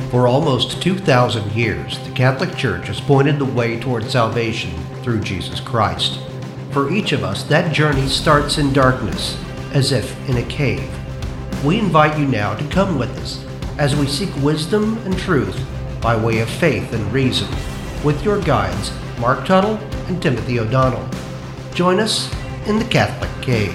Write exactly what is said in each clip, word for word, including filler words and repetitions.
For almost two thousand years, the Catholic Church has pointed the way toward salvation through Jesus Christ. For each of us, that journey starts in darkness, as if in a cave. We invite you now to come with us as we seek wisdom and truth by way of faith and reason, with your guides, Mark Tuttle and Timothy O'Donnell. Join us in the Catholic Cave.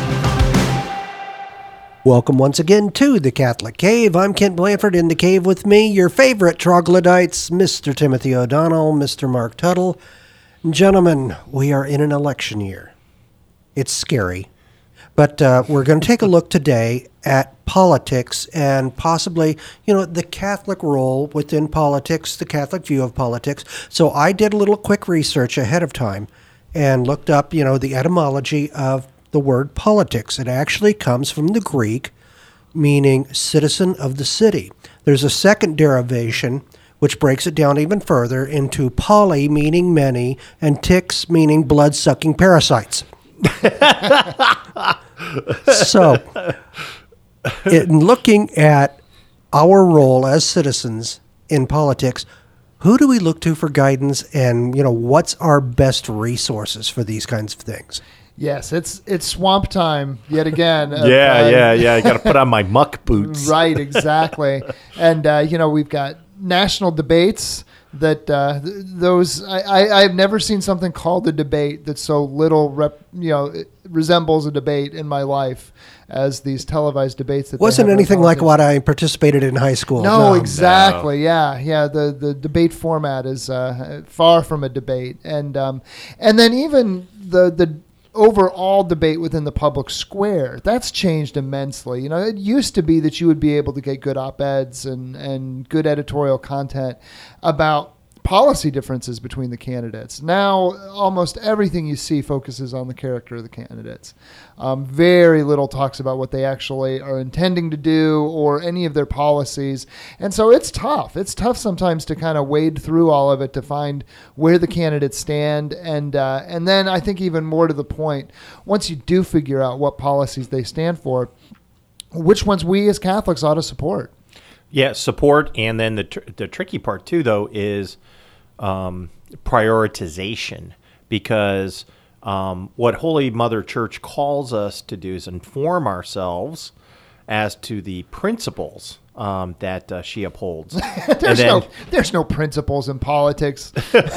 Welcome once again to the Catholic Cave. I'm Kent Blanford. In the cave with me, your favorite troglodytes, Mister Timothy O'Donnell, Mister Mark Tuttle. Gentlemen, we are in an election year. It's scary. But uh, we're going to take a look today at politics and possibly, you know, the Catholic role within politics, the Catholic view of politics. So I did a little quick research ahead of time and looked up, you know, the etymology of the word politics. It actually comes from the Greek, meaning citizen of the city. There's a second derivation, which breaks it down even further into poly, meaning many, and ticks, meaning blood-sucking parasites. So, in looking at our role as citizens in politics, who do we look to for guidance, and, you know, what's our best resources for these kinds of things? Yes, it's it's swamp time yet again. yeah, uh, yeah, yeah. I got to put on my muck boots. Right, exactly. And uh, you know, we've got national debates that uh, th- those I, I I've never seen something called a debate that so little rep, you know it resembles a debate in my life as these televised debates. That wasn't anything like what I participated in high school. No, no. exactly. No. Yeah, yeah. The the debate format is uh, far from a debate, and um, and then even the the. overall debate within the public square, that's changed immensely. You know, it used to be that you would be able to get good op-eds and, and good editorial content about policy differences between the candidates. Now, almost everything you see focuses on the character of the candidates. Um, very little talks about what they actually are intending to do or any of their policies. And so it's tough. It's tough sometimes to kind of wade through all of it to find where the candidates stand. And, uh, and then I think even more to the point, once you do figure out what policies they stand for, which ones we as Catholics ought to support. Yeah, support, and then the tr- the tricky part too, though, is um, prioritization, because um, what Holy Mother Church calls us to do is inform ourselves as to the principles um, that uh, she upholds. there's then, no there's no principles in politics.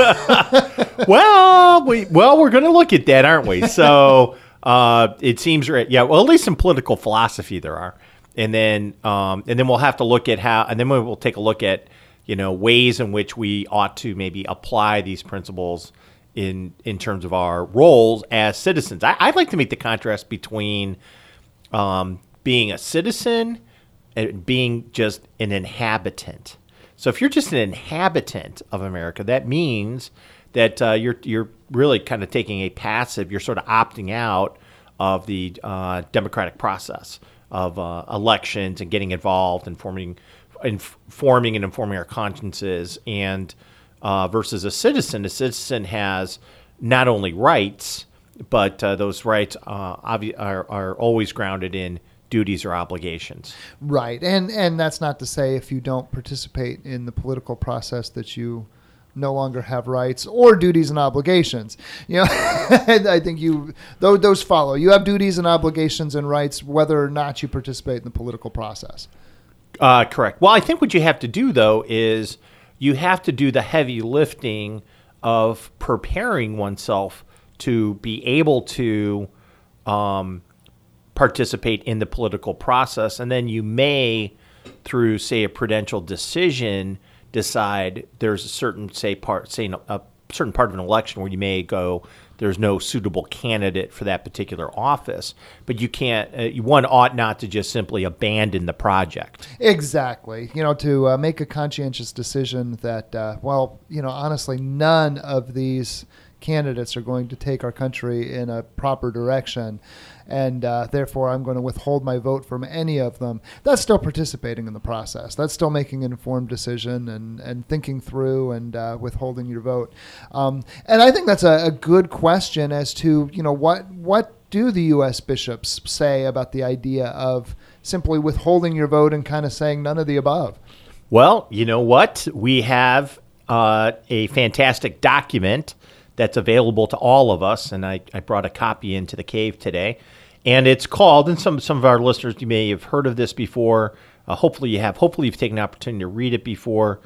well, we well we're going to look at that, aren't we? So uh, it seems right. Yeah, well, at least in political philosophy there are. And then, um, and then we'll have to look at how, and then we'll take a look at, you know, ways in which we ought to maybe apply these principles in in terms of our roles as citizens. I, I'd like to make the contrast between um, being a citizen and being just an inhabitant. So if you're just an inhabitant of America, that means that uh, you're you're really kind of taking a passive. You're sort of opting out of the uh, democratic process of uh, elections and getting involved and forming, informing and informing our consciences. And uh, versus a citizen, a citizen has not only rights, but uh, those rights uh, obvi- are, are always grounded in duties or obligations. Right, and and that's not to say if you don't participate in the political process that you no longer have rights or duties and obligations. You know, I think you those, those follow. You have duties and obligations and rights whether or not you participate in the political process. Uh, correct. Well, I think what you have to do, though, is you have to do the heavy lifting of preparing oneself to be able to um, participate in the political process. And then you may, through, say, a prudential decision, decide there's a certain, say, part, say, a certain part of an election where you may go, there's no suitable candidate for that particular office, but you can't, uh, one ought not to just simply abandon the project. Exactly. You know, to uh, make a conscientious decision that, uh, well, you know, honestly, none of these candidates are going to take our country in a proper direction. And uh, therefore, I'm going to withhold my vote from any of them. That's still participating in the process. That's still making an informed decision and, and thinking through and uh, withholding your vote. Um, and I think that's a, a good question as to, you know, what what do the U S bishops say about the idea of simply withholding your vote and kind of saying none of the above? Well, you know what? We have uh, a fantastic document that's available to all of us, and I, I brought a copy into the cave today. And it's called, and some, some of our listeners, you may have heard of this before. Uh, hopefully you have. Hopefully you've taken the opportunity to read it before.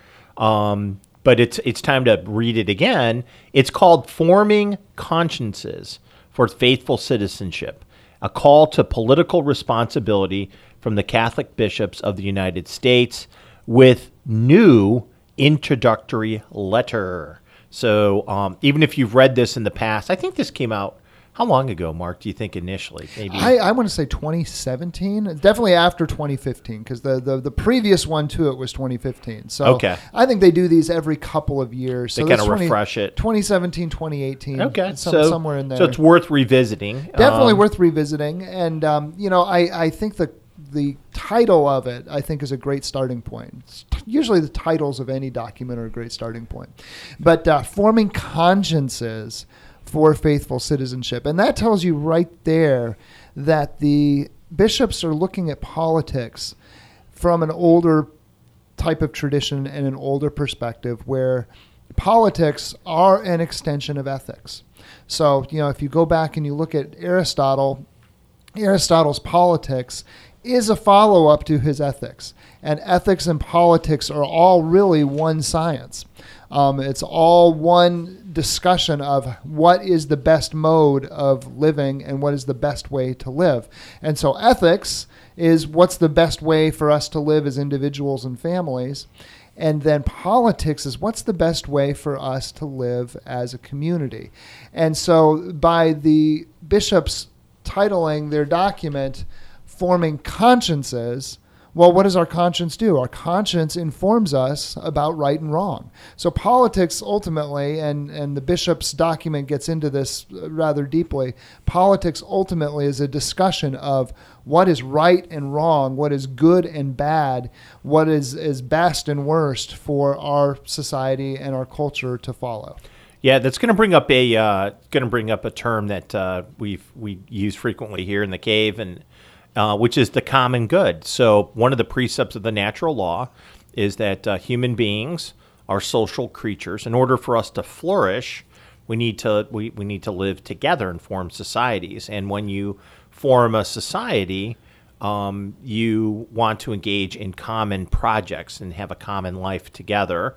Um, but it's it's time to read it again. It's called Forming Consciences for Faithful Citizenship, a call to political responsibility from the Catholic bishops of the United States, with new introductory letter. So um, even if you've read this in the past, I think this came out, how long ago, Mark, do you think initially? Maybe I, I want to say twenty seventeen, definitely after twenty fifteen, because the, the, the previous one to it was twenty fifteen. So okay. I think they do these every couple of years. They so kind of refresh it. twenty seventeen, twenty eighteen. Okay, some, so, somewhere in there. So it's worth revisiting. Definitely um, worth revisiting. And, um, you know, I, I think the the title of it, I think, is a great starting point. It's t- usually the titles of any document are a great starting point. But uh, Forming Consciences for Faithful Citizenship. And that tells you right there that the bishops are looking at politics from an older type of tradition and an older perspective, where politics are an extension of ethics. So, you know, if you go back and you look at Aristotle, Aristotle's politics is a follow-up to his ethics. And ethics and politics are all really one science. Um, it's all one discussion of what is the best mode of living and what is the best way to live. And so ethics is what's the best way for us to live as individuals and families. And then politics is what's the best way for us to live as a community. And so by the bishops titling their document Forming Consciences, well, what does our conscience do? Our conscience informs us about right and wrong. So politics ultimately, and, and the bishop's document gets into this rather deeply, politics ultimately is a discussion of what is right and wrong, what is good and bad, what is, is best and worst for our society and our culture to follow. Yeah, that's going to bring up a uh, going to bring up a term that uh, we we use frequently here in the cave, and Uh, which is the common good. So one of the precepts of the natural law is that uh, human beings are social creatures. In order for us to flourish, we need to we, we need to live together and form societies. And when you form a society, um, you want to engage in common projects and have a common life together.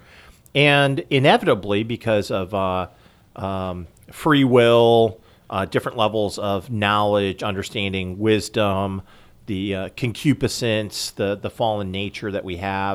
And inevitably, because of uh, um, free will, Uh, different levels of knowledge, understanding, wisdom, the uh, concupiscence, the the fallen nature that we have,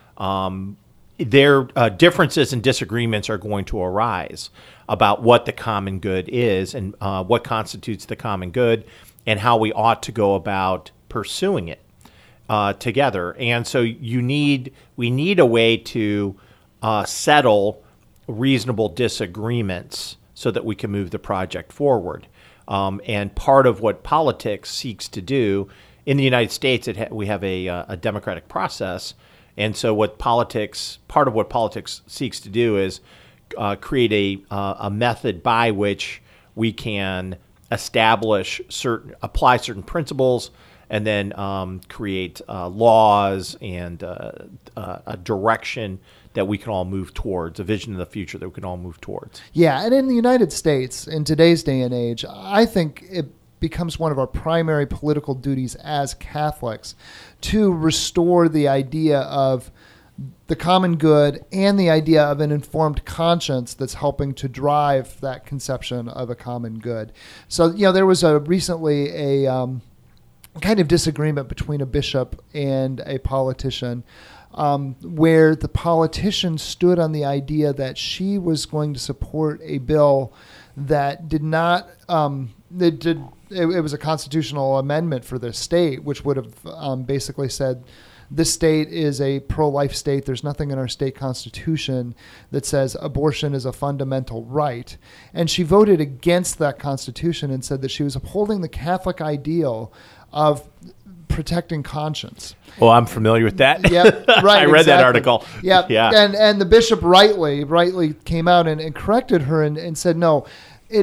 um, their uh, differences and disagreements are going to arise about what the common good is and uh, what constitutes the common good and how we ought to go about pursuing it uh, together. And so you need we need a way to uh, settle reasonable disagreements so that we can move the project forward. Um, and part of what politics seeks to do, in the United States, it ha- we have a, uh, a democratic process. And so what politics, part of what politics seeks to do is uh, create a, uh, a method by which we can establish certain, apply certain principles, and then um, create uh, laws and uh, uh, a direction that we can all move towards, a vision of the future that we can all move towards. Yeah, and in the United States, in today's day and age, I think it becomes one of our primary political duties as Catholics to restore the idea of the common good and the idea of an informed conscience that's helping to drive that conception of a common good. So, you know, there was a recently a um, kind of disagreement between a bishop and a politician, Um, where the politician stood on the idea that she was going to support a bill that did not, um, it, did, it, it was a constitutional amendment for the state, which would have um, basically said, this state is a pro-life state. There's nothing in our state constitution that says abortion is a fundamental right. And she voted against that constitution and said that she was upholding the Catholic ideal of protecting conscience. Well, I'm familiar with that. Yep, right. I read exactly. that article. Yep. Yeah. And and the bishop rightly rightly came out and, and corrected her and, and said, no, it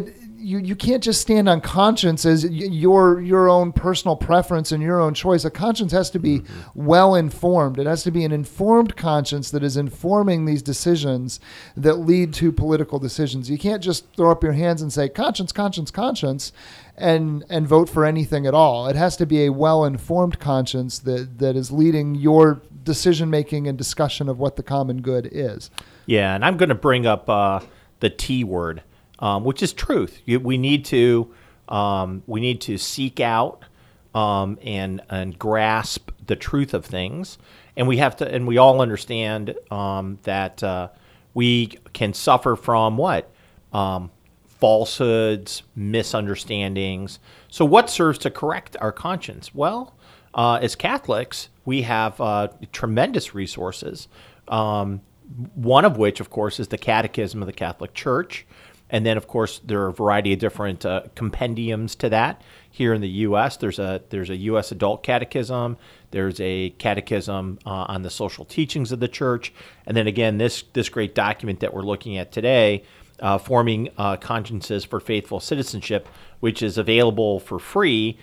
you, you can't just stand on conscience as your your own personal preference and your own choice. A conscience has to be mm-hmm. well informed. It has to be an informed conscience that is informing these decisions that lead to political decisions. You can't just throw up your hands and say conscience, conscience, conscience, and and vote for anything at all. It has to be a well informed conscience that that is leading your decision making and discussion of what the common good is. Yeah, and I'm going to bring up uh, the T word, um, which is truth. You, we need to um, we need to seek out um, and and grasp the truth of things, and we have to, and we all understand um, that uh, we can suffer from what um, falsehoods, misunderstandings. So, what serves to correct our conscience? Well, uh, as Catholics, we have uh, tremendous resources. Um, One of which, of course, is the Catechism of the Catholic Church. And then, of course, there are a variety of different uh, compendiums to that. Here in the U S, there's a there's a U S Adult Catechism. There's a catechism uh, on the social teachings of the Church. And then again, this this great document that we're looking at today, uh, Forming uh, Consciences for Faithful Citizenship, which is available for free.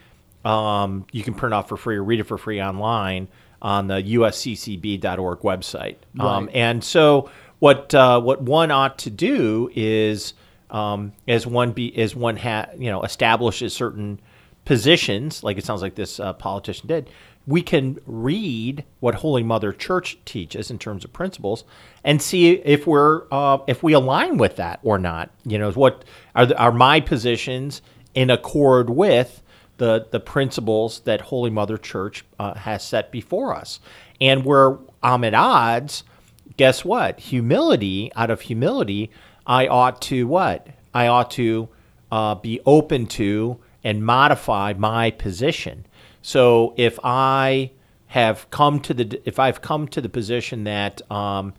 Um, you can print off for free or read it for free online on the U S C C B dot org website. Right. Um, and so what uh, what one ought to do is, um, as one be as one ha- you know establishes certain positions, like it sounds like this uh, politician did, we can read what Holy Mother Church teaches in terms of principles and see if we're uh, if we align with that or not. You know, what are the, are my positions in accord with the the principles that Holy Mother Church uh, has set before us? And where I'm at odds, guess what? Humility, out of humility, I ought to what? I ought to uh, be open to and modify my position. So if I have come to the if I've come to the position that um,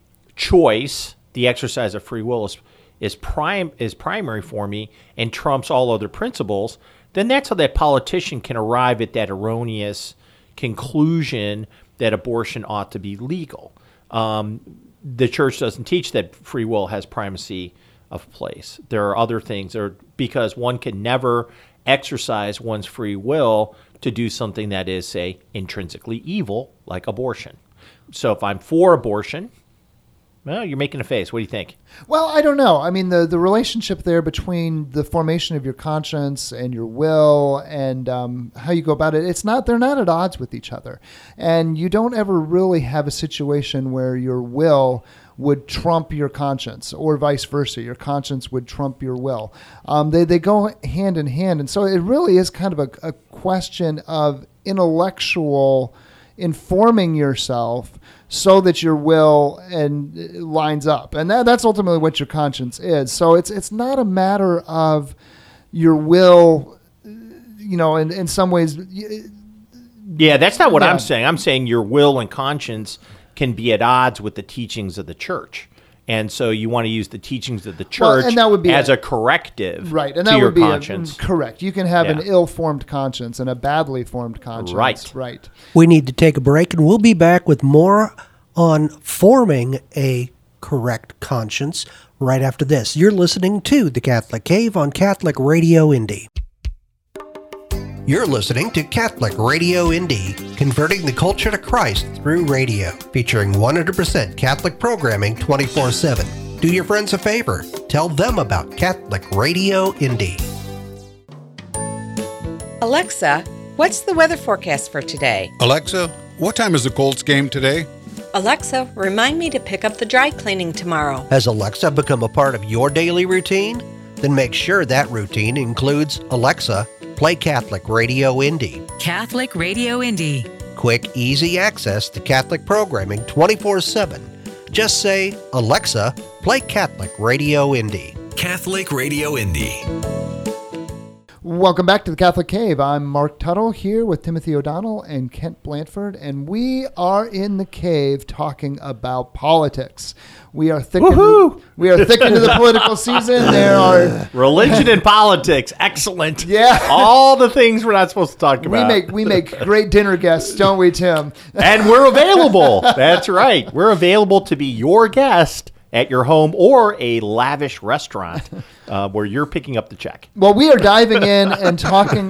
choice, the exercise of free will, is is prime is primary for me and trumps all other principles, then that's how that politician can arrive at that erroneous conclusion that abortion ought to be legal. Um, the church doesn't teach that free will has primacy of place. There are other things, or because one can never exercise one's free will to do something that is, say, intrinsically evil, like abortion. So if I'm for abortion, well, you're making a face. What do you think? Well, I don't know. I mean, the, the relationship there between the formation of your conscience and your will and um, how you go about it, it's not, they're not at odds with each other. And you don't ever really have a situation where your will would trump your conscience or vice versa. Your conscience would trump your will. Um, they, they go hand in hand. And so it really is kind of a, a question of intellectual informing yourself so that your will and lines up. And that, that's ultimately what your conscience is. So it's it's not a matter of your will, you know, in, in some ways. Yeah, that's not what yeah. I'm saying. I'm saying your will and conscience can be at odds with the teachings of the church. And so you want to use the teachings of the church well, and that would be as a, a corrective right, and to that your would be conscience. A, correct. You can have Yeah. an ill-formed conscience and a badly formed conscience. Right. Right. We need to take a break, and we'll be back with more on forming a correct conscience right after this. You're listening to The Catholic Cave on Catholic Radio Indy. You're listening to Catholic Radio Indy, converting the culture to Christ through radio, featuring one hundred percent Catholic programming twenty-four seven. Do your friends a favor. Tell them about Catholic Radio Indy. Alexa, what's the weather forecast for today? Alexa, what time is the Colts game today? Alexa, remind me to pick up the dry cleaning tomorrow. Has Alexa become a part of your daily routine? Then make sure that routine includes Alexa, play Catholic Radio Indy. Catholic Radio Indy. Quick, easy access to Catholic programming twenty-four seven. Just say, Alexa, play Catholic Radio Indy. Catholic Radio Indy. Welcome back to the Catholic Cave. I'm Mark Tuttle here with Timothy O'Donnell and Kent Blanford, and we are in the cave talking about politics. We are thick. Into, we are thick into the political season. There are religion and politics. Excellent. Yeah, all the things we're not supposed to talk about. We make we make great dinner guests, don't we, Tim? And we're available. That's right. We're available to be your guest at your home or a lavish restaurant uh, where you're picking up the check. Well, we are diving in and talking.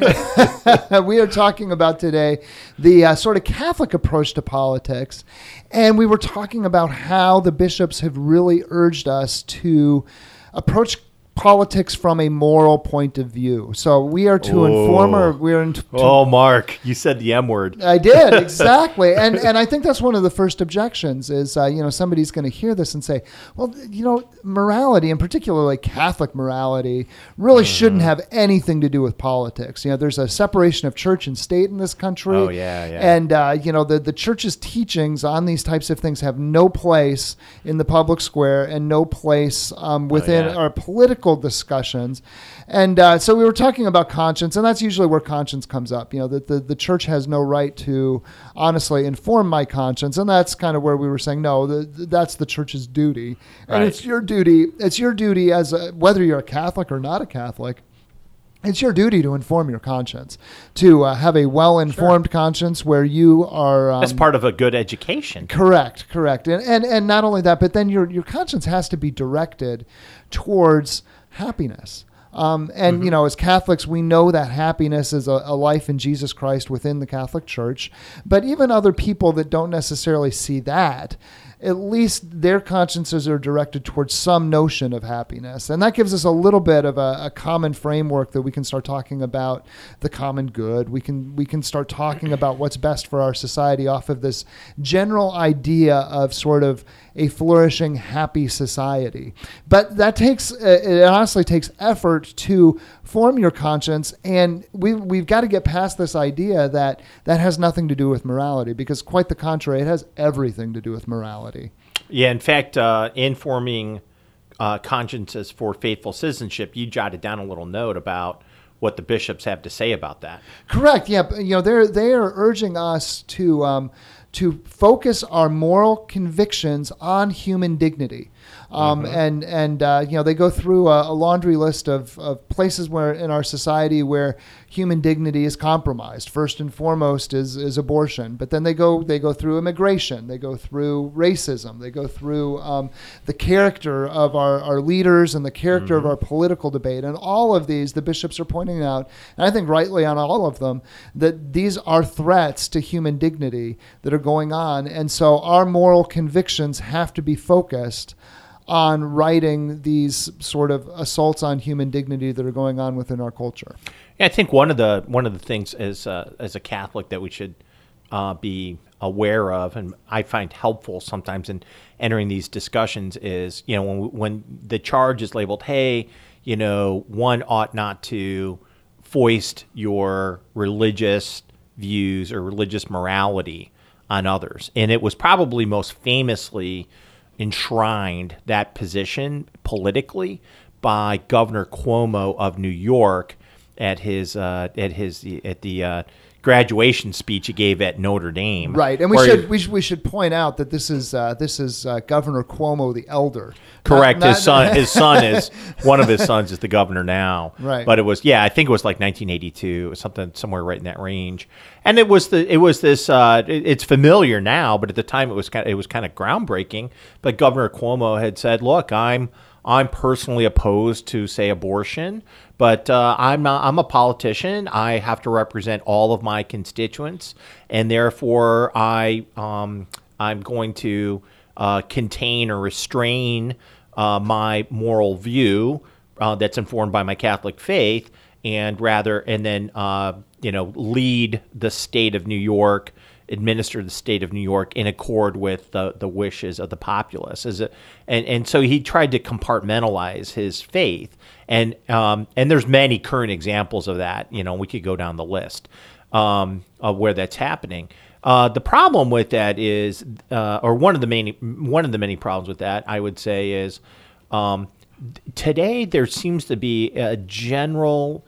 We are talking about today the uh, sort of Catholic approach to politics, and we were talking about how the bishops have really urged us to approach politics from a moral point of view. So we are to Oh. inform our. We are in, to, Oh, Mark, you said the M word. I did, exactly. And and I think that's one of the first objections is, uh, you know, somebody's going to hear this and say, well, you know, morality, and particularly Catholic morality, really shouldn't have anything to do with politics. You know, there's a separation of church and state in this country. Oh, yeah, yeah. And, uh, you know, the, the church's teachings on these types of things have no place in the public square and no place um, within yeah. our political discussions. And uh, so we were talking about conscience, and that's usually where conscience comes up, you know, that the, the church has no right to honestly inform my conscience. And that's kind of where we were saying, no, the, that's the church's duty. And Right. it's your duty. It's your duty as a, whether you're a Catholic or not a Catholic, it's your duty to inform your conscience, to uh, have a well-informed conscience where you are. Um, That's part of a good education. Correct, correct, and and and not only that, but then your your conscience has to be directed towards happiness. Um, and Mm-hmm. you know, as Catholics, we know that happiness is a, a life in Jesus Christ within the Catholic Church. But even other people that don't necessarily see that, at least their consciences are directed towards some notion of happiness. And that gives us a little bit of a, a common framework that we can start talking about the common good. We can we can start talking about what's best for our society off of this general idea of sort of a flourishing, happy society. But that takes, it honestly takes effort to form your conscience. And we, we've got to get past this idea that that has nothing to do with morality, because quite the contrary, it has everything to do with morality. Yeah, in fact, uh, in forming uh, consciences for faithful citizenship, you jotted down a little note about what the bishops have to say about that. Correct. Yeah. but, You know, they're they are urging us to um, to focus our moral convictions on human dignity. Um, Mm-hmm. And, and uh, you know, they go through a, a laundry list of, of places where in our society where human dignity is compromised. First and foremost is, is abortion. But then they go they go through immigration. They go through racism. They go through um, the character of our, our leaders and the character Mm-hmm. of our political debate. And all of these, the bishops are pointing out, and I think rightly on all of them, that these are threats to human dignity that are going on. And so our moral convictions have to be focused on righting these sort of assaults on human dignity that are going on within our culture. Yeah, I think one of the one of the things as uh, as a Catholic that we should uh, be aware of, and I find helpful sometimes in entering these discussions, is you know when when the charge is labeled, hey, you know, one ought not to foist your religious views or religious morality on others, and it was probably most famously enshrined, that position politically, by Governor Cuomo of New York at his uh, at his at the uh, graduation speech he gave at Notre Dame. Right, and we where should he- we should we should point out that this is uh, this is uh, Governor Cuomo the elder. Correct. Not- his not- son, his son is one of his sons is the governor now. Right. But it was, yeah, I think it was like nineteen eighty-two, something somewhere right in that range. And it was the, it was this. Uh, it- it's familiar now, but at the time it was kind, of, it was kind of groundbreaking. But Governor Cuomo had said, "Look, I'm, I'm personally opposed to, say, abortion, but uh, I'm not. I'm a politician. I have to represent all of my constituents, and therefore I, um, I'm going to." Uh, contain or restrain uh, my moral view uh, that's informed by my Catholic faith, and rather, and then uh, you know, lead the state of New York, administer the state of New York in accord with the, the wishes of the populace. As a, and and so he tried to compartmentalize his faith, and um, and there's many current examples of that. You know, we could go down the list um, of where that's happening. Uh, the problem with that is, uh, or one of the main one of the many problems with that, I would say, is um, today there seems to be a general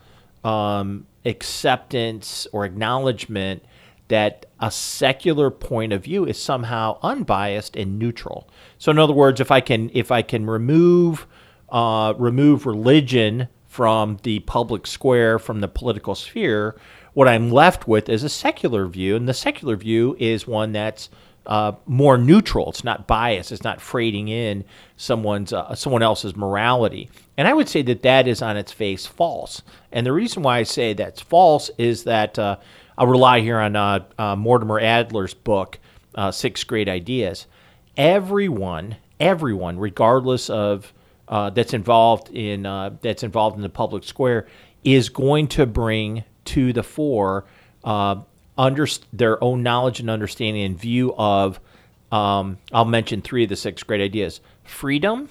um, acceptance or acknowledgement that a secular point of view is somehow unbiased and neutral. So, in other words, if I can if I can remove uh, remove religion from the public square, from the political sphere, what I'm left with is a secular view, and the secular view is one that's uh, more neutral. It's not biased. It's not freighting in someone's uh, someone else's morality. And I would say that that is on its face false. And the reason why I say that's false is that uh, I'll rely here on uh, uh, Mortimer Adler's book, uh, Six Great Ideas. Everyone, everyone, regardless of uh, that's involved in uh, that's involved in the public square, is going to bring to the fore uh, under their own knowledge and understanding and view of. Um, I'll mention three of the six great ideas: freedom,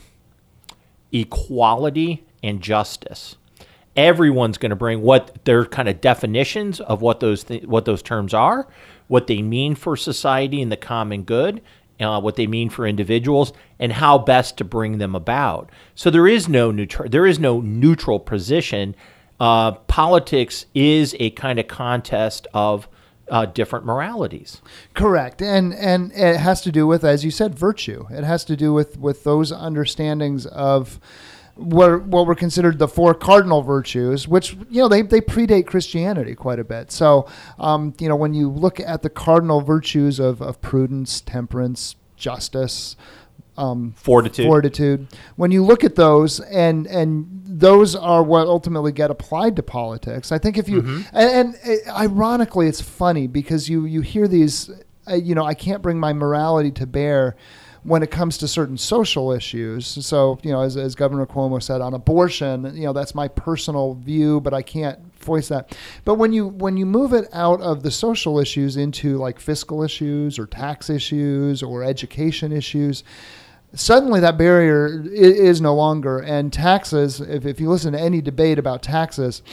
equality, and justice. Everyone's going to bring what their kind of definitions of what those th- what those terms are, what they mean for society and the common good, uh, what they mean for individuals, and how best to bring them about. So there is no neutral there is no neutral position. Uh, politics is a kind of contest of uh, different moralities. Correct, and and it has to do with, as you said, virtue. It has to do with with those understandings of what what were considered the four cardinal virtues, which, you know, they, they predate Christianity quite a bit. So, um, you know, when you look at the cardinal virtues of, of prudence, temperance, justice, um, fortitude, fortitude, when you look at those, and and those are what ultimately get applied to politics. I think if you, mm-hmm. and, and uh, ironically, it's funny because you you hear these, uh, you know, I can't bring my morality to bear when it comes to certain social issues. So, you know, as, as Governor Cuomo said on abortion, you know, that's my personal view, but I can't voice that. But when you when you move it out of the social issues into like fiscal issues or tax issues or education issues, suddenly that barrier is no longer. And taxes, if, if you listen to any debate about taxes,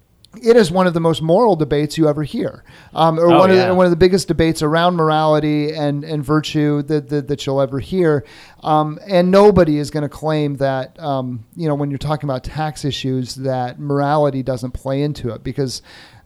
it is one of the most moral debates you ever hear, um, or oh, one, yeah. of the, one of the biggest debates around morality and, and virtue that, that that you'll ever hear. Um, and nobody is going to claim that, um, you know, when you're talking about tax issues, that morality doesn't play into it, because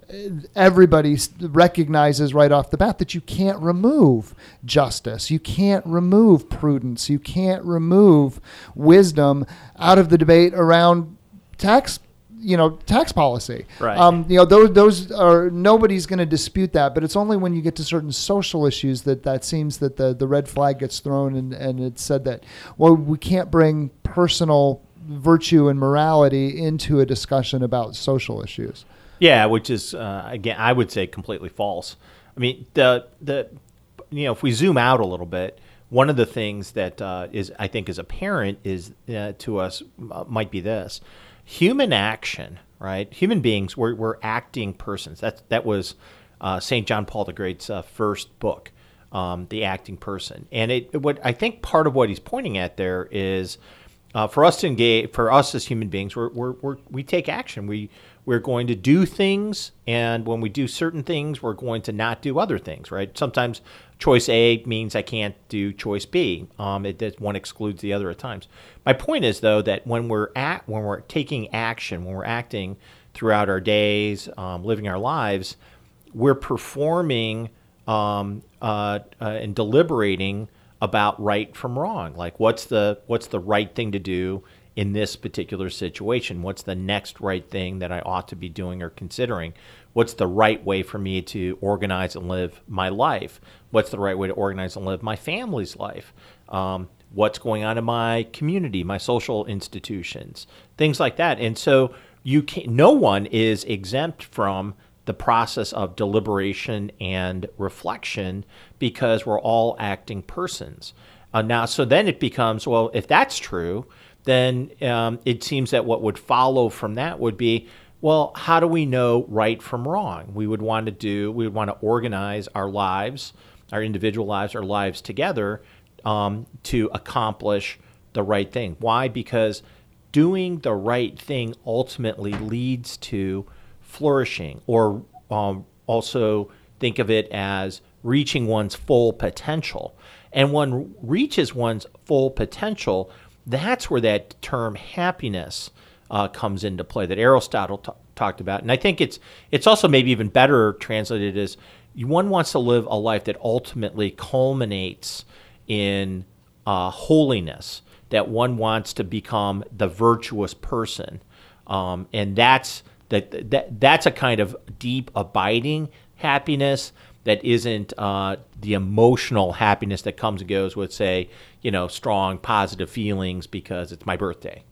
everybody recognizes right off the bat that you can't remove justice, you can't remove prudence, you can't remove wisdom out of the debate around tax you know, tax policy. Right. Um, you know, those those are, nobody's going to dispute that, but it's only when you get to certain social issues that that seems that the, the red flag gets thrown, and, and it's said that, well, we can't bring personal virtue and morality into a discussion about social issues. Yeah, which is, uh, again, I would say completely false. I mean, the the you know, if we zoom out a little bit, one of the things that uh, is, I think, is apparent is uh, to us uh, might be this. Human action, right? Human beings, we're, we're acting persons. That that was uh, Saint John Paul the Great's uh, first book, um, The Acting Person. And it, what I think part of what he's pointing at there is uh, for us to engage, for us as human beings, we're, we're, we're, we take action. We we're going to do things, and when we do certain things, we're going to not do other things, right? Sometimes choice A means I can't do choice B. Um, it, it one excludes the other at times. My point is, though, that when we're at when we're taking action, when we're acting throughout our days, um, living our lives, we're performing um, uh, uh, and deliberating about right from wrong. Like, what's the what's the right thing to do in this particular situation? What's the next right thing that I ought to be doing or considering? What's the right way for me to organize and live my life? What's the right way to organize and live my family's life? Um, what's going on in my community, my social institutions, things like that. And so you can, no one is exempt from the process of deliberation and reflection, because we're all acting persons. Uh, now, so then it becomes, well, if that's true, then um, it seems that what would follow from that would be, well, how do we know right from wrong? We would want to do, we would want to organize our lives, our individual lives, our lives together um, to accomplish the right thing. Why? Because doing the right thing ultimately leads to flourishing, or um, also think of it as reaching one's full potential. And one reaches one's full potential, that's where that term happiness uh, comes into play that Aristotle t- talked about. And I think it's it's also maybe even better translated as one wants to live a life that ultimately culminates in uh, holiness, that one wants to become the virtuous person. Um, and that's that, that that's a kind of deep, abiding happiness that isn't uh, the emotional happiness that comes and goes with, say, you know, strong positive feelings because it's my birthday.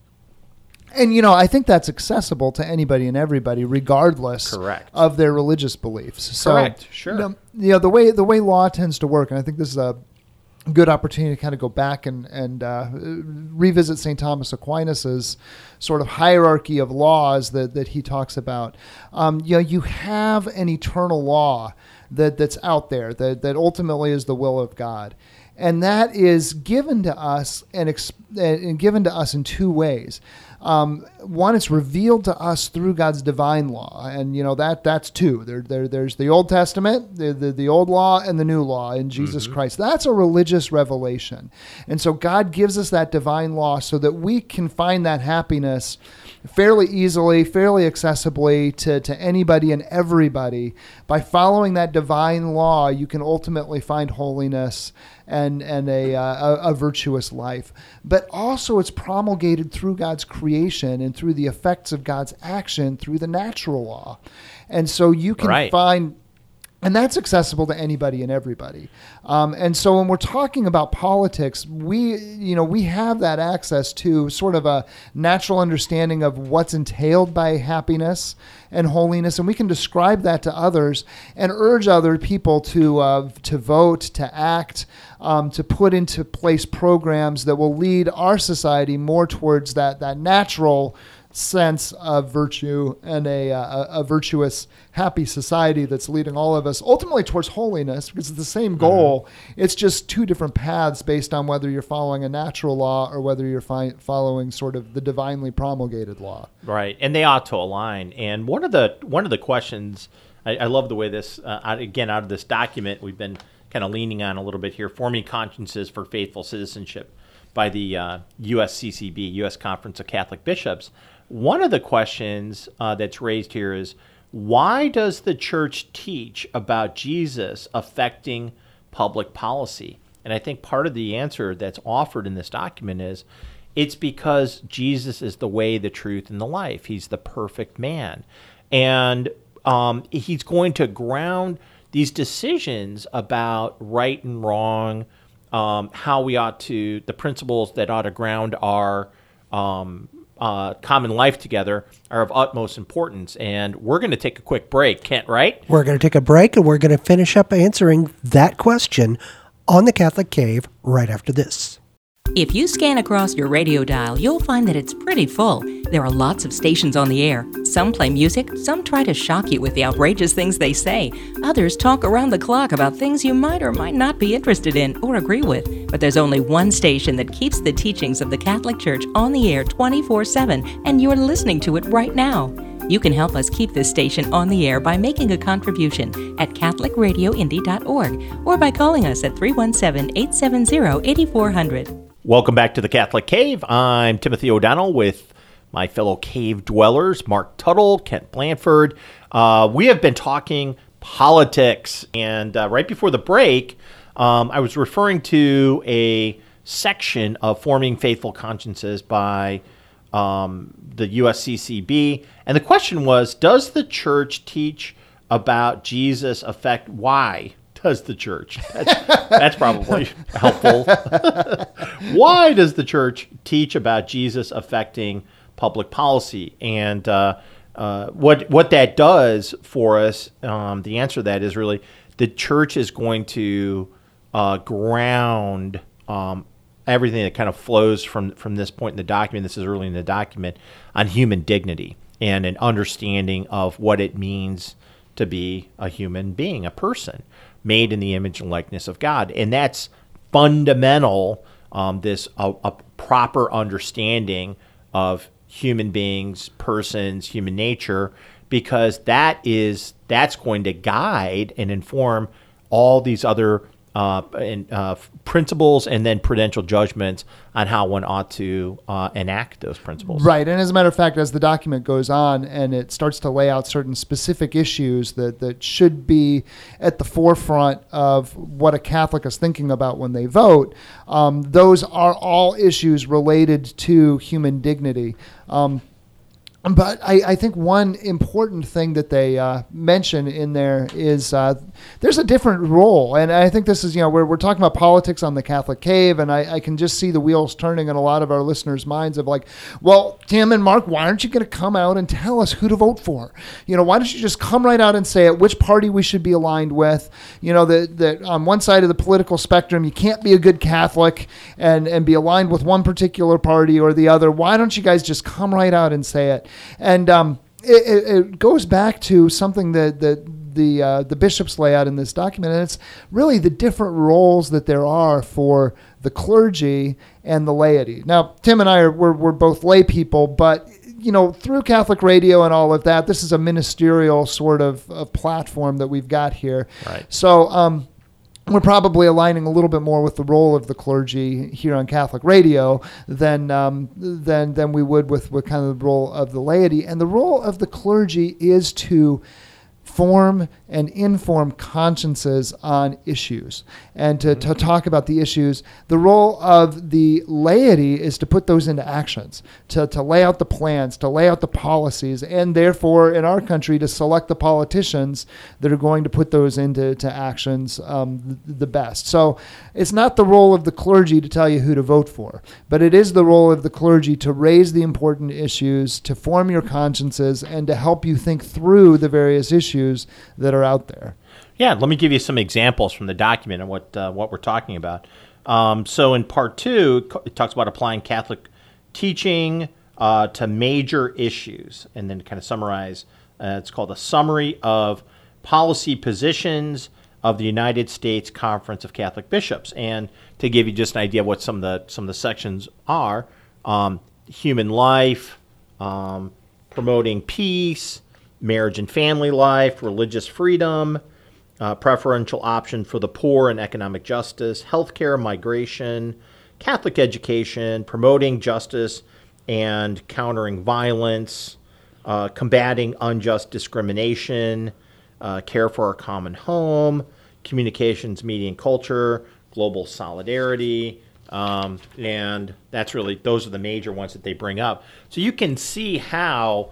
And, you know, I think that's accessible to anybody and everybody, regardless Correct. of their religious beliefs. So, Correct, sure. You know, you know, the way the way law tends to work, and I think this is a good opportunity to kind of go back and, and uh, revisit Saint Thomas Aquinas's sort of hierarchy of laws that, that he talks about. Um, you know, you have an eternal law that, that's out there that, that ultimately is the will of God. And that is given to us and, exp- and given to us in two ways. Um, one, it's revealed to us through God's divine law, and you know that that's two. There, there, there's the Old Testament, the, the the old law, and the new law in Jesus mm-hmm. Christ. That's a religious revelation, and so God gives us that divine law so that we can find that happiness fairly easily, fairly accessibly to, to anybody and everybody. By following that divine law, you can ultimately find holiness and and a, uh, a a virtuous life. But also it's promulgated through God's creation and through the effects of God's action through the natural law. And so you can right. find... And that's accessible to anybody and everybody. Um, and so when we're talking about politics, we, you know, we have that access to sort of a natural understanding of what's entailed by happiness and holiness, and we can describe that to others and urge other people to uh, to vote, to act, um, to put into place programs that will lead our society more towards that that natural sense of virtue and a, a, a virtuous, happy society that's leading all of us ultimately towards holiness, because it's the same goal. Mm-hmm. It's just two different paths based on whether you're following a natural law or whether you're fi- following sort of the divinely promulgated law. Right, and they ought to align. And one of the one of the questions, I, I love the way this, uh, out, again, out of this document, we've been kind of leaning on a little bit here, Forming Consciences for Faithful Citizenship by the uh, U S C C B, U S Conference of Catholic Bishops. One of the questions uh, that's raised here is, why does the church teach about Jesus affecting public policy? And I think part of the answer that's offered in this document is, it's because Jesus is the way, the truth, and the life. He's the perfect man. And um, he's going to ground these decisions about right and wrong, um, how we ought to, the principles that ought to ground our um Uh, common life together are of utmost importance. And we're going to take a quick break, Kent, right? We're going to take a break, and we're going to finish up answering that question on the Catholic Cave right after this. If you scan across your radio dial, you'll find that it's pretty full. There are lots of stations on the air. Some play music, some try to shock you with the outrageous things they say. Others talk around the clock about things you might or might not be interested in or agree with. But there's only one station that keeps the teachings of the Catholic Church on the air twenty-four seven, and you're listening to it right now. You can help us keep this station on the air by making a contribution at catholic radio indy dot org or by calling us at three one seven, eight seven zero, eight four zero zero. Welcome back to the Catholic Cave. I'm Timothy O'Donnell with my fellow cave dwellers, Mark Tuttle, Kent Blanford. Uh, we have been talking politics, and uh, right before the break, um, I was referring to a section of Forming Faithful Consciences by um, the U S C C B, and the question was, does the church teach about Jesus affect why? Does the church? That's, that's probably helpful. Why does the church teach about Jesus affecting public policy? And uh, uh, what what that does for us, um, the answer to that is really the church is going to uh, ground um, everything that kind of flows from, from this point in the document, this is early in the document, on human dignity and an understanding of what it means to be a human being, a person made in the image and likeness of God. And that's fundamental, um, this a, a proper understanding of human beings, persons, human nature, because that is that's going to guide and inform all these other uh, and, uh, principles and then prudential judgments on how one ought to uh, enact those principles. Right. And as a matter of fact, as the document goes on and it starts to lay out certain specific issues that, that should be at the forefront of what a Catholic is thinking about when they vote, um, those are all issues related to human dignity. Um, But I, I think one important thing that they uh, mention in there is uh, there's a different role. And I think this is, you know, we're, we're talking about politics on the Catholic Cave, and I, I can just see the wheels turning in a lot of our listeners' minds of like, well, Tim and Mark, why aren't you going to come out and tell us who to vote for? You know, why don't you just come right out and say it, which party we should be aligned with? You know, that that on one side of the political spectrum, you can't be a good Catholic and, and be aligned with one particular party or the other. Why don't you guys just come right out and say it? And um, it, it goes back to something that, that the uh, the bishops lay out in this document, and it's really the different roles that there are for the clergy and the laity. Now, Tim and I are we're, we're both lay people, but you know, through Catholic Radio and all of that, this is a ministerial sort of, of platform that we've got here. Right. So. Um, We're probably aligning a little bit more with the role of the clergy here on Catholic Radio than um, than than we would with, with kind of the role of the laity. And the role of the clergy is to form and inform consciences on issues and to, to talk about the issues. The role of the laity is to put those into actions, to, to lay out the plans, to lay out the policies, and therefore in our country to select the politicians that are going to put those into to actions um, the, the best. So it's not the role of the clergy to tell you who to vote for, but it is the role of the clergy to raise the important issues, to form your consciences, and to help you think through the various issues that are out there. Yeah, let me give you some examples from the document and what uh, what we're talking about. Um, so in part two, it talks about applying Catholic teaching uh, to major issues, and then kind of summarize. Uh, it's called a summary of policy positions of the United States Conference of Catholic Bishops. And to give you just an idea of what some of the some of the sections are: um, human life, um, promoting peace, marriage and family life, religious freedom, uh, preferential option for the poor and economic justice, healthcare, migration, Catholic education, promoting justice and countering violence, uh, combating unjust discrimination, uh, care for our common home, communications, media and culture, global solidarity, um, and that's really, those are the major ones that they bring up. So you can see how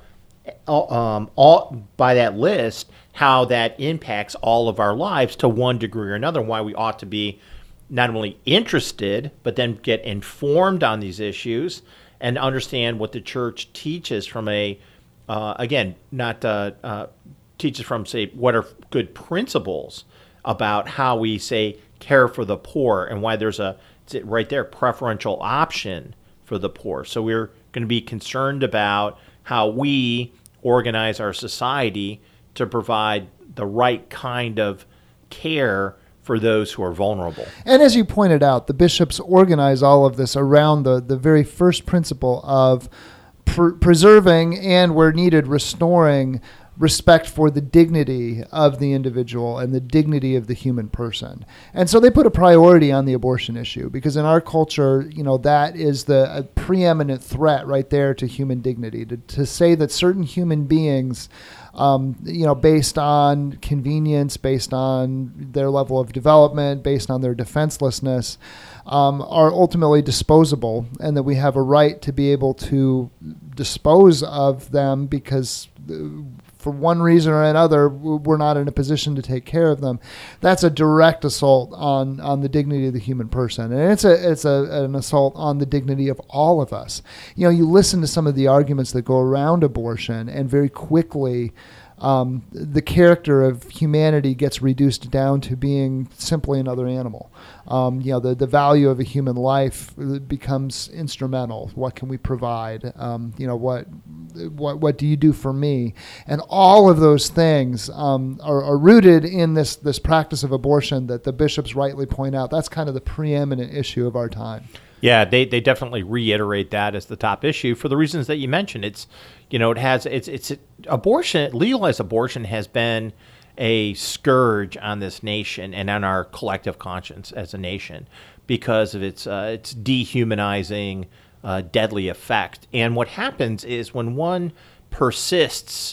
Um, all by that list, how that impacts all of our lives to one degree or another, and why we ought to be not only interested, but then get informed on these issues and understand what the church teaches from a, uh, again, not uh, uh, teaches from, say, what are good principles about how we, say, care for the poor, and why there's a, it's right there, preferential option for the poor. So we're going to be concerned about how we organize our society to provide the right kind of care for those who are vulnerable. And as you pointed out, the bishops organize all of this around the, the very first principle of pr- preserving and, where needed, restoring respect for the dignity of the individual and the dignity of the human person. And so they put a priority on the abortion issue, because in our culture, you know, that is the a preeminent threat right there to human dignity. To, to say that certain human beings, um, you know, based on convenience, based on their level of development, based on their defenselessness, um, are ultimately disposable, and that we have a right to be able to dispose of them because for one reason or another, we're not in a position to take care of them. That's a direct assault on, on the dignity of the human person. And it's a it's a, an assault on the dignity of all of us. You know, you listen to some of the arguments that go around abortion, and very quickly um, the character of humanity gets reduced down to being simply another animal. Um, you know, the, the value of a human life becomes instrumental. What can we provide? Um, you know, what what what do you do for me? And all of those things um, are, are rooted in this this practice of abortion that the bishops rightly point out. That's kind of the preeminent issue of our time. Yeah, they, they definitely reiterate that as the top issue for the reasons that you mentioned. It's, you know, it has it's it's abortion, legalized abortion has been a scourge on this nation and on our collective conscience as a nation because of its uh, its dehumanizing, uh, deadly effect. And what happens is when one persists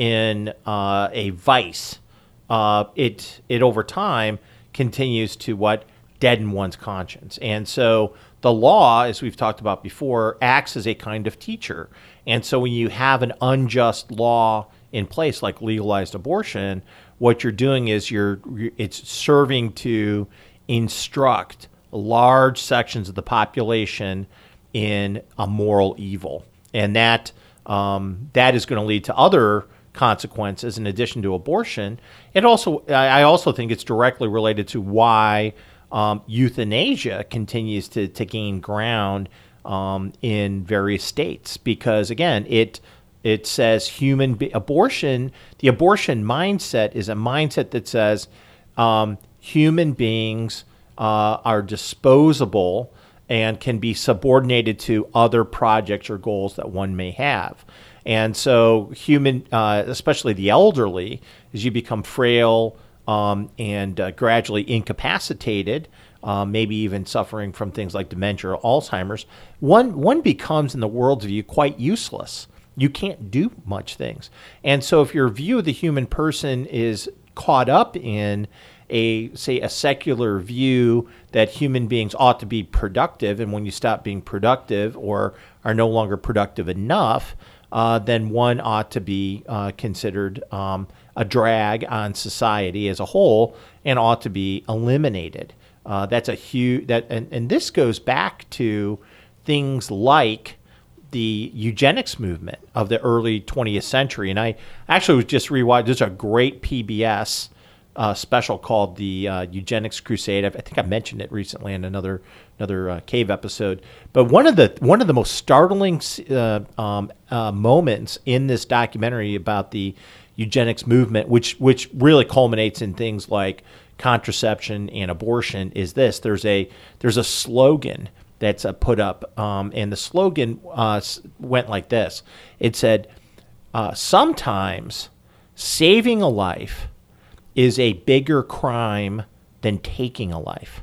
in uh, a vice, uh, it it over time continues to what deaden one's conscience. And so the law, as we've talked about before, acts as a kind of teacher. And so when you have an unjust law in place, like legalized abortion, what you're doing is you're it's serving to instruct large sections of the population in a moral evil. And that um, that is going to lead to other consequences in addition to abortion. It also, I also think it's directly related to why um, euthanasia continues to, to gain ground um, in various states. Because again, it it says human be- abortion. The abortion mindset is a mindset that says um, human beings uh, are disposable and can be subordinated to other projects or goals that one may have. And so human, uh, especially the elderly, as you become frail um, and uh, gradually incapacitated, uh, maybe even suffering from things like dementia or Alzheimer's, one, one becomes, in the world's view, quite useless. You can't do much things. And so if your view of the human person is caught up in a, say, a secular view that human beings ought to be productive, and when you stop being productive or are no longer productive enough, uh, then one ought to be uh, considered um, a drag on society as a whole and ought to be eliminated. Uh, that's a huge, that, and, and this goes back to things like the eugenics movement of the early twentieth century. And I actually was just rewatching, there's a great P B S uh, special called the uh, Eugenics Crusade. I think I mentioned it recently in another another uh, Cave episode. But one of the one of the most startling uh, um, uh, moments in this documentary about the eugenics movement, which which really culminates in things like contraception and abortion, is this: there's a there's a slogan that's uh, put up, um, and the slogan uh, went like this. It said, uh, sometimes saving a life is a bigger crime than taking a life.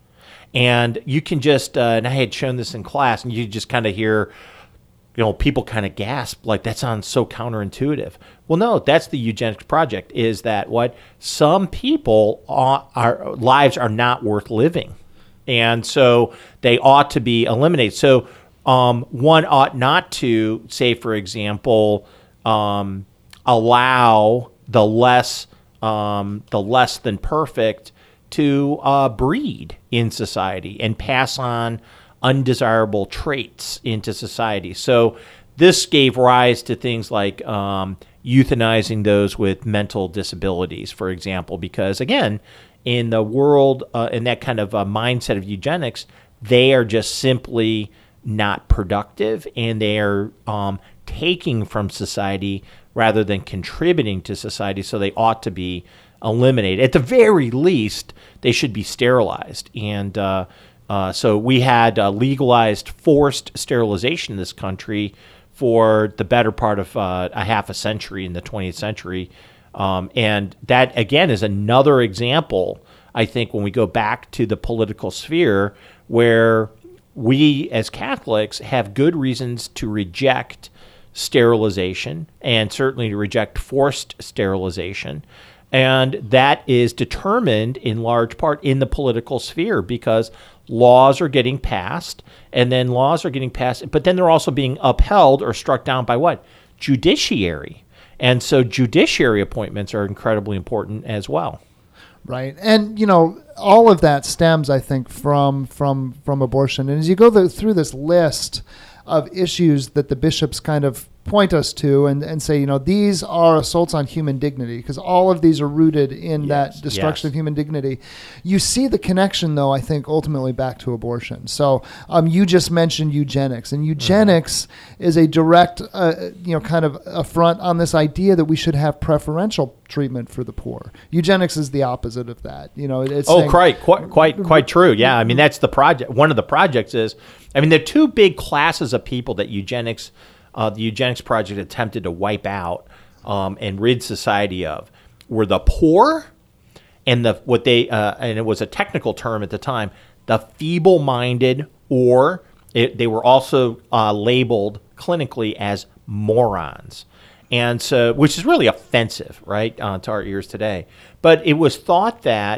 And you can just, uh, and I had shown this in class, and you just kind of hear, you know, people kind of gasp, like, that sounds so counterintuitive. Well, no, that's the eugenics project, is that what some people, are, our lives are not worth living. And so they ought to be eliminated. So um, one ought not to, say, for example, um, allow the less um, the less than perfect to uh, breed in society and pass on undesirable traits into society. So this gave rise to things like um, euthanizing those with mental disabilities, for example, because, again, in the world, uh, in that kind of uh, mindset of eugenics, they are just simply not productive, and they are um, taking from society rather than contributing to society, so they ought to be eliminated. At the very least, they should be sterilized. And uh, uh, so we had uh, legalized forced sterilization in this country for the better part of uh, a half a century in the twentieth century. Um, and that, again, is another example, I think, when we go back to the political sphere, where we as Catholics have good reasons to reject sterilization and certainly to reject forced sterilization. And that is determined in large part in the political sphere, because laws are getting passed, and then laws are getting passed, but then they're also being upheld or struck down by what? Judiciary. And so judiciary appointments are incredibly important as well. Right. And, you know, all of that stems, I think, from from from abortion. And as you go the, through this list of issues that the bishops kind of point us to and, and say, you know, these are assaults on human dignity, because all of these are rooted in Yes, that destruction yes. of human dignity. You see the connection, though, I think, ultimately back to abortion. So um, you just mentioned eugenics, and eugenics mm-hmm. is a direct, uh, you know, kind of affront on this idea that we should have preferential treatment for the poor. Eugenics is the opposite of that. You know, it's oh, saying, quite, quite, quite, quite true. Yeah, I mean, that's the project. One of the projects is, I mean, there are two big classes of people that eugenics Uh, the eugenics project attempted to wipe out um, and rid society of were the poor and the what they uh, and it was a technical term at the time, the feeble-minded, or it, they were also uh, labeled clinically as morons, and so which is really offensive, right, uh, to our ears today. But it was thought that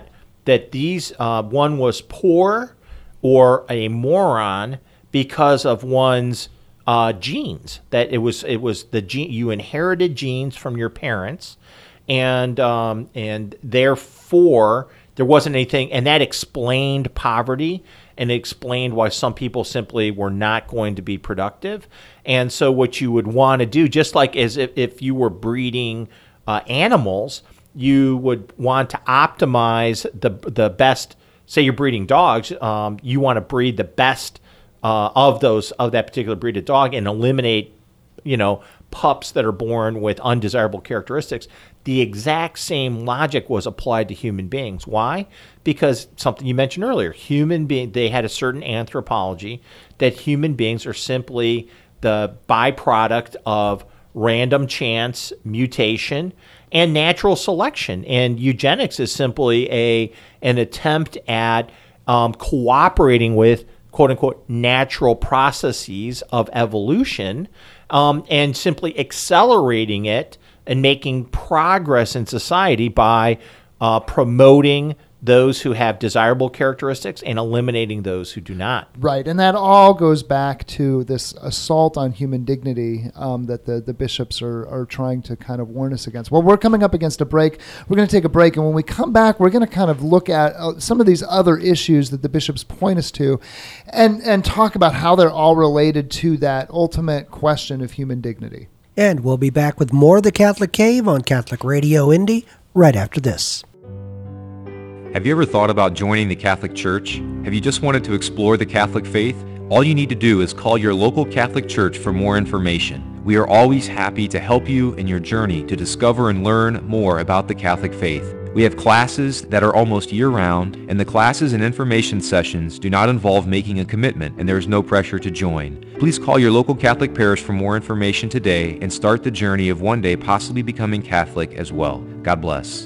that these uh, one was poor or a moron because of one's uh, genes. That it was it was the gene you inherited genes from your parents, and um, and therefore there wasn't anything, and that explained poverty, and it explained why some people simply were not going to be productive. And so what you would want to do, just like as if, if you were breeding uh, animals, you would want to optimize the the best. Say you're breeding dogs, um, you want to breed the best uh, of those of that particular breed of dog and eliminate, you know, pups that are born with undesirable characteristics. The exact same logic was applied to human beings. Why? Because something you mentioned earlier, human being they had a certain anthropology that human beings are simply the byproduct of random chance, mutation, and natural selection. And eugenics is simply a an attempt at um, cooperating with quote unquote natural processes of evolution um, and simply accelerating it and making progress in society by uh, promoting those who have desirable characteristics and eliminating those who do not. Right, and that all goes back to this assault on human dignity um, that the, the bishops are, are trying to kind of warn us against. Well, we're coming up against a break. We're going to take a break, and when we come back, we're going to kind of look at uh, some of these other issues that the bishops point us to and, and talk about how they're all related to that ultimate question of human dignity. And we'll be back with more of The Catholic Cave on Catholic Radio Indy right after this. Have you ever thought about joining the Catholic Church? Have you just wanted to explore the Catholic faith? All you need to do is call your local Catholic Church for more information. We are always happy to help you in your journey to discover and learn more about the Catholic faith. We have classes that are almost year-round, and the classes and information sessions do not involve making a commitment, and there is no pressure to join. Please call your local Catholic parish for more information today and start the journey of one day possibly becoming Catholic as well. God bless.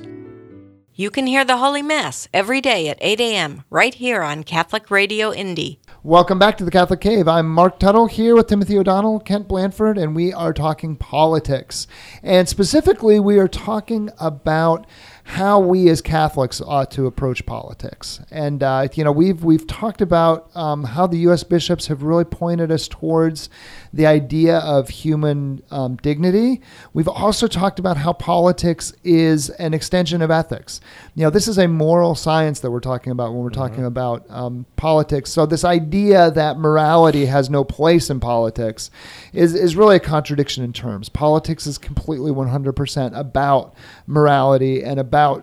You can hear the Holy Mass every day at eight a.m. right here on Catholic Radio Indy. Welcome back to the Catholic Cave. I'm Mark Tuttle here with Timothy O'Donnell, Kent Blanford, and we are talking politics. And specifically, we are talking about how we as Catholics ought to approach politics. And, uh, you know, we've we've talked about um, how the U S bishops have really pointed us towards the idea of human um, dignity. We've also talked about how politics is an extension of ethics. You know, this is a moral science that we're talking about when we're mm-hmm. talking about um, politics. So this idea that morality has no place in politics is, is really a contradiction in terms. Politics is completely one hundred percent about morality and about about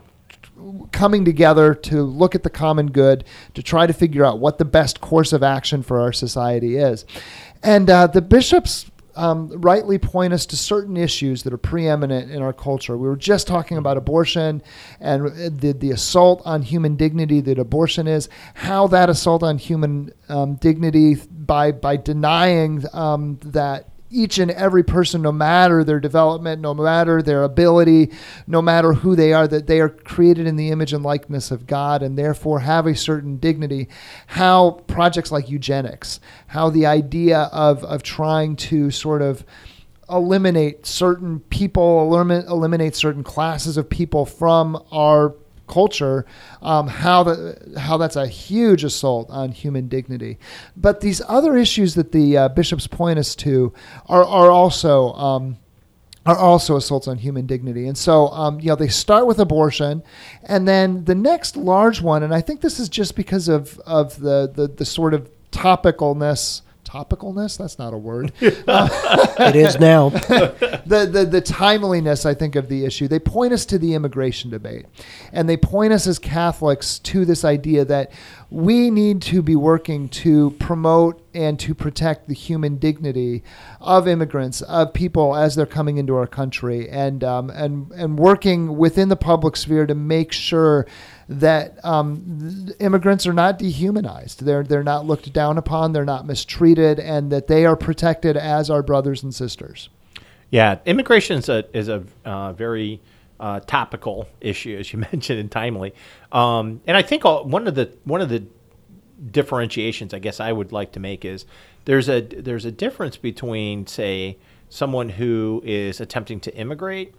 coming together to look at the common good, to try to figure out what the best course of action for our society is. And uh, the bishops um, rightly point us to certain issues that are preeminent in our culture. We were just talking about abortion and the, the assault on human dignity that abortion is, how that assault on human um, dignity by, by denying um, that each and every person, no matter their development, no matter their ability, no matter who they are, that they are created in the image and likeness of God and therefore have a certain dignity. How projects like eugenics, how the idea of, of trying to sort of eliminate certain people, eliminate, eliminate certain classes of people from our culture, um, how the, how that's a huge assault on human dignity. But these other issues that the uh, bishops point us to are are also um, are also assaults on human dignity. And so, um, you know, they start with abortion, and then the next large one, and I think this is just because of of the the, the sort of topicalness. Topicalness? That's not a word. Uh, it is now. the, the the timeliness, I think, of the issue. They point us to the immigration debate. And they point us as Catholics to this idea that we need to be working to promote and to protect the human dignity of immigrants, of people as they're coming into our country, and um, and and working within the public sphere to make sure that um, immigrants are not dehumanized. They're they're not looked down upon. They're not mistreated, and that they are protected as our brothers and sisters. Yeah, immigration is a is a uh, very uh, topical issue, as you mentioned, and timely. Um, and I think all, one of the one of the differentiations, I guess, I would like to make is there's a there's a difference between, say, someone who is attempting to immigrate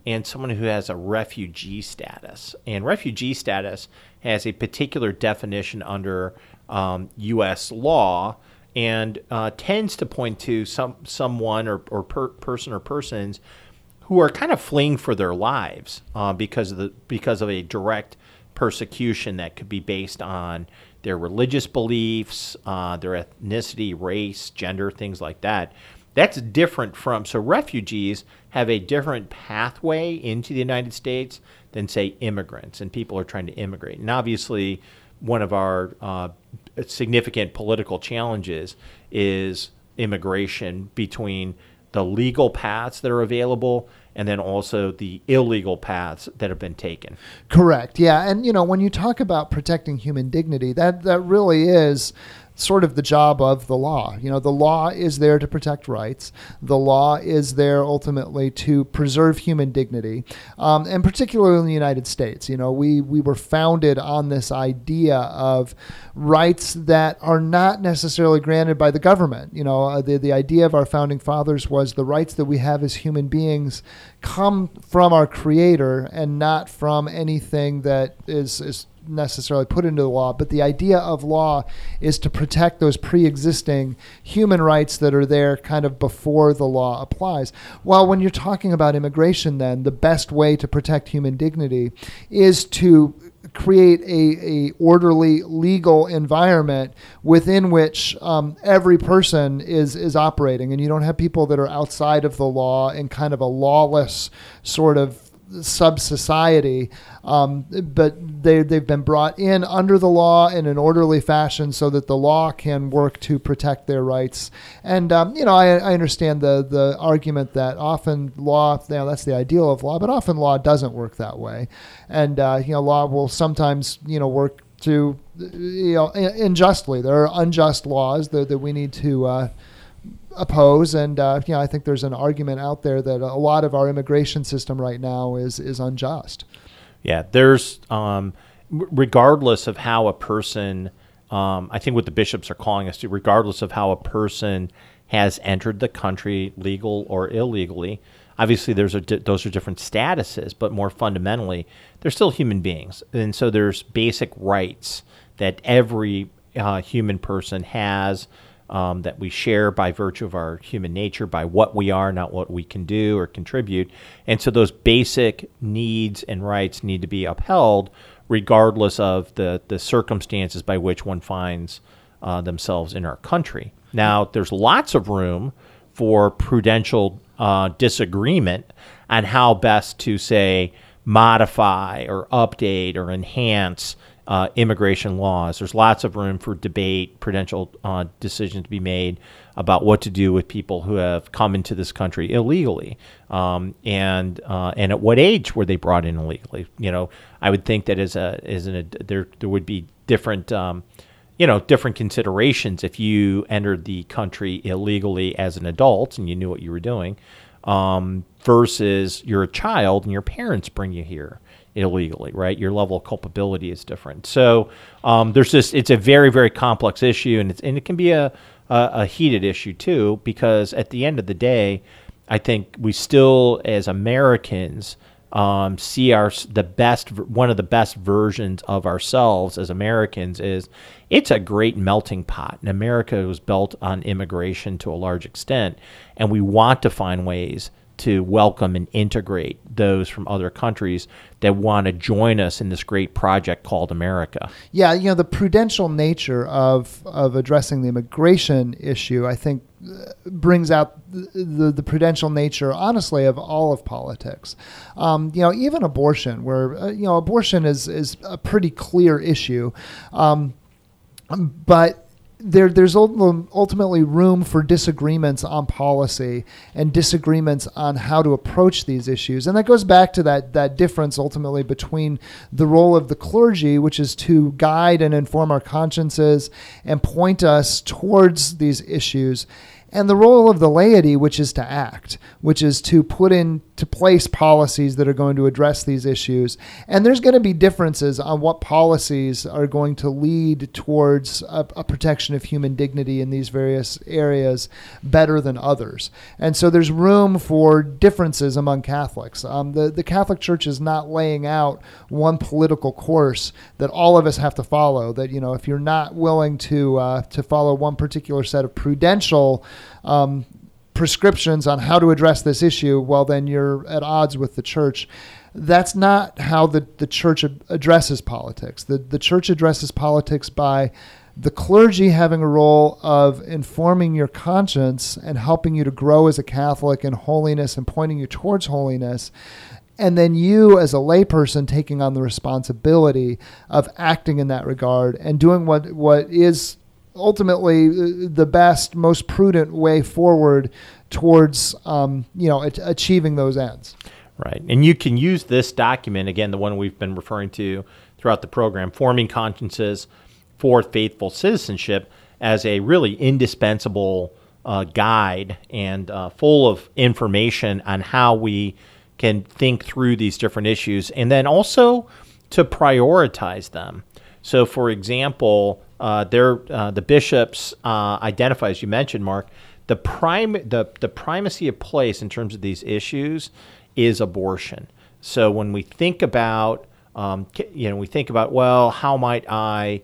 and someone who has a refugee status. And refugee status has a particular definition under um, U S law, and uh, tends to point to some someone or, or per, person or persons who are kind of fleeing for their lives uh, because of the because of a direct persecution that could be based on their religious beliefs, uh, their ethnicity, race, gender, things like that. That's different from, so refugees have a different pathway into the United States than, say, immigrants, and people are trying to immigrate. And obviously, one of our uh, significant political challenges is immigration between the legal paths that are available and then also the illegal paths that have been taken. Correct. Yeah. And, you know, when you talk about protecting human dignity, that, that really is sort of the job of the law. You know, the law is there to protect rights. The law is there ultimately to preserve human dignity, um, and particularly in the United States. You know, we we were founded on this idea of rights that are not necessarily granted by the government. You know, uh, the the idea of our founding fathers was the rights that we have as human beings come from our Creator and not from anything that is is necessarily put into the law. But the idea of law is to protect those pre-existing human rights that are there kind of before the law applies. Well, when you're talking about immigration, then the best way to protect human dignity is to create a, a orderly legal environment within which um, every person is is operating, and you don't have people that are outside of the law in kind of a lawless sort of sub-society, um, but they, they've been brought in under the law in an orderly fashion so that the law can work to protect their rights. And, um, you know, I, I understand the, the argument that often law, you know, that's the ideal of law, but often law doesn't work that way. And, uh, you know, law will sometimes, you know, work to, you know, unjustly. There are unjust laws that, that we need to uh, oppose, and uh, you know, I think there's an argument out there that a lot of our immigration system right now is is unjust. Yeah, there's um, regardless of how a person, um, I think what the bishops are calling us to, regardless of how a person has entered the country, legal or illegally. Obviously, there's a di- those are different statuses, but more fundamentally, they're still human beings, and so there's basic rights that every uh, human person has. Um, that we share by virtue of our human nature, by what we are, not what we can do or contribute. And so those basic needs and rights need to be upheld regardless of the, the circumstances by which one finds uh, themselves in our country. Now, there's lots of room for prudential uh, disagreement on how best to, say, modify or update or enhance Uh, immigration laws. There's lots of room for debate, prudential uh, decisions to be made about what to do with people who have come into this country illegally, um, and uh, and at what age were they brought in illegally? You know, I would think that as a as an there there would be different um, you know different considerations if you entered the country illegally as an adult and you knew what you were doing, um, versus you're a child and your parents bring you here illegally, right? Your level of culpability is different. So um, there's this, it's a very, very complex issue, and it's, and it can be a, a, a heated issue too, because at the end of the day, I think we still, as Americans, um, see our, the best, one of the best versions of ourselves as Americans is it's a great melting pot. And America was built on immigration to a large extent, and we want to find ways to welcome and integrate those from other countries that want to join us in this great project called America. Yeah, you know, the prudential nature of of addressing the immigration issue, I think, brings out the, the, the prudential nature, honestly, of all of politics. Um, you know, even abortion, where, uh, you know, abortion is, is a pretty clear issue. Um, but There, there's ultimately room for disagreements on policy and disagreements on how to approach these issues. And that goes back to that, that difference ultimately between the role of the clergy, which is to guide and inform our consciences and point us towards these issues, and the role of the laity, which is to act, which is to put into place policies that are going to address these issues. And there's going to be differences on what policies are going to lead towards a, a protection of human dignity in these various areas better than others. And so there's room for differences among Catholics. Um, the, the Catholic Church is not laying out one political course that all of us have to follow, that, you know, if you're not willing to uh, to follow one particular set of prudential um, prescriptions on how to address this issue, well, then you're at odds with the church. That's not how the, the church ad- addresses politics. The, the church addresses politics by the clergy having a role of informing your conscience and helping you to grow as a Catholic in holiness and pointing you towards holiness. And then you as a layperson taking on the responsibility of acting in that regard and doing what, what is ultimately the best, most prudent way forward towards, um, you know, a- achieving those ends. Right. And you can use this document, again, the one we've been referring to throughout the program, Forming Consciences for Faithful Citizenship, as a really indispensable uh, guide and uh, full of information on how we can think through these different issues, and then also to prioritize them. So, for example, uh, there uh, the bishops uh, identify, as you mentioned, Mark, the prime the the primacy of place in terms of these issues is abortion. So when we think about um, you know we think about well, how might I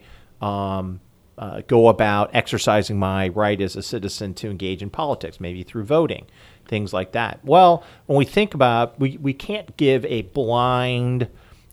um, uh, go about exercising my right as a citizen to engage in politics, maybe through voting, things like that. Well, when we think about, we, we can't give a blind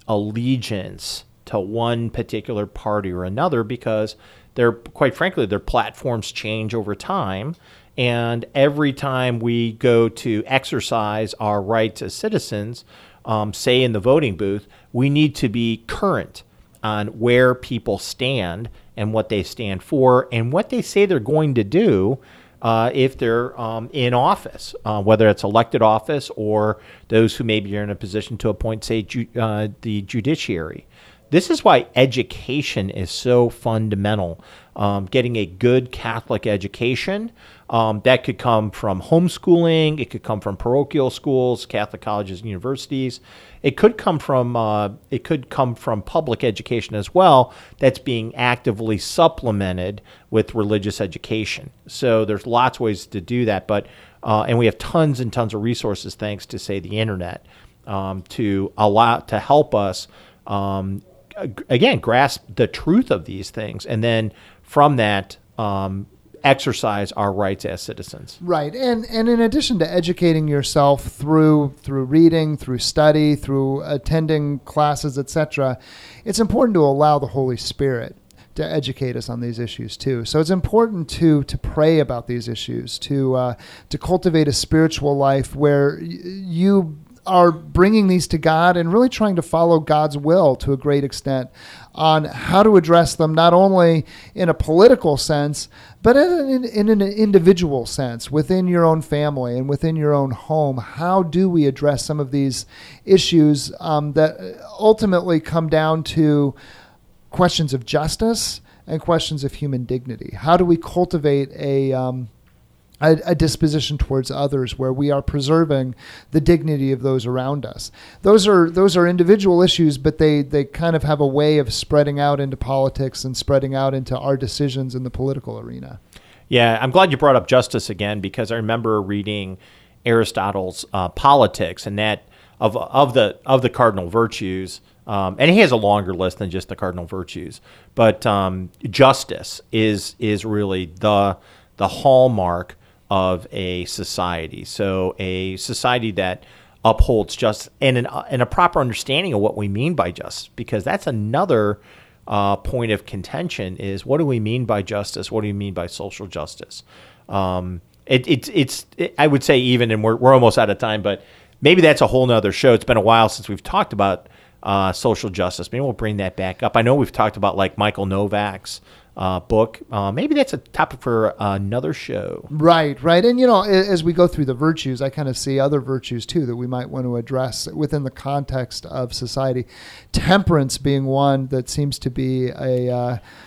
allegiance to one particular party or another, because they're, quite frankly, their platforms change over time. And every time we go to exercise our rights as citizens, um, say in the voting booth, we need to be current on where people stand and what they stand for and what they say they're going to do Uh, if they're um, in office, uh, whether it's elected office or those who maybe are in a position to appoint, say, ju- uh, the judiciary. This is why education is so fundamental. Um, getting a good Catholic education, um, that could come from homeschooling, it could come from parochial schools, Catholic colleges and universities. It could come from uh, it could come from public education as well, that's being actively supplemented with religious education. So there's lots of ways to do that, but uh, and we have tons and tons of resources, thanks to, say, the internet, um, to allow to help us. Um, again, grasp the truth of these things, and then from that, um, exercise our rights as citizens. Right. And and in addition to educating yourself through through reading, through study, through attending classes, et cetera, it's important to allow the Holy Spirit to educate us on these issues too. So it's important to to pray about these issues, to uh, to cultivate a spiritual life where y- you are bringing these to God and really trying to follow God's will to a great extent on how to address them, not only in a political sense, but in, in an individual sense, within your own family and within your own home. How do we address some of these issues um, that ultimately come down to questions of justice and questions of human dignity? How do we cultivate a um, A, a disposition towards others where we are preserving the dignity of those around us? Those are those are individual issues, but they, they kind of have a way of spreading out into politics and spreading out into our decisions in the political arena. Yeah, I'm glad you brought up justice again, because I remember reading Aristotle's uh, Politics, and that of of the of the cardinal virtues, um, and he has a longer list than just the cardinal virtues, but um, justice is is really the the hallmark of a society. So a society that upholds justice and, an, and a proper understanding of what we mean by justice, because that's another uh, point of contention, is what do we mean by justice? What do you mean by social justice? Um, it, it, it's, it, I would say even, and we're, we're almost out of time, but maybe that's a whole nother show. It's been a while since we've talked about uh, social justice. Maybe we'll bring that back up. I know we've talked about like Michael Novak's Uh, book. Uh, maybe that's a topic for another show. Right, right. And, you know, as we go through the virtues, I kind of see other virtues, too, that we might want to address within the context of society. Temperance being one that seems to be a uh,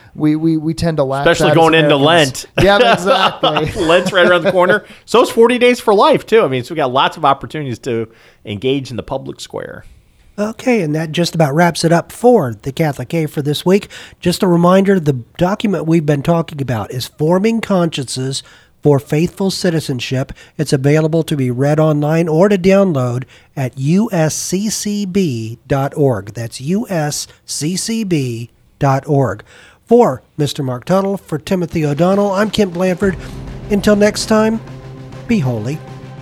we, we, we tend to laugh. Especially going into Lent. Yeah, exactly. Lent's right around the corner. So it's forty days for life, too. I mean, so we got lots of opportunities to engage in the public square. Okay, and that just about wraps it up for the Catholic Cave for this week. Just a reminder, the document we've been talking about is Forming Consciences for Faithful Citizenship. It's available to be read online or to download at U S C C B dot org. That's U S C C B dot org. For Mister Mark Tuttle, for Timothy O'Donnell, I'm Kent Blanford. Until next time, be holy.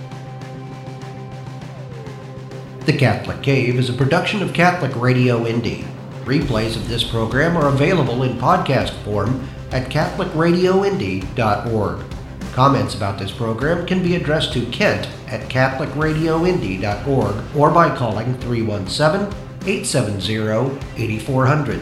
The Catholic Cave is a production of Catholic Radio Indy. Replays of this program are available in podcast form at Catholic Radio Indy dot org. Comments about this program can be addressed to Kent at Catholic Radio Indy dot org or by calling three one seven, eight seven zero, eight four zero zero.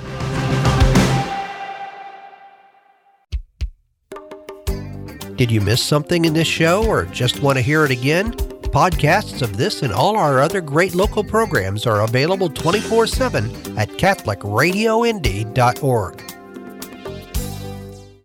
Did you miss something in this show or just want to hear it again? Podcasts of this and all our other great local programs are available twenty-four seven at Catholic Radio Indy dot org.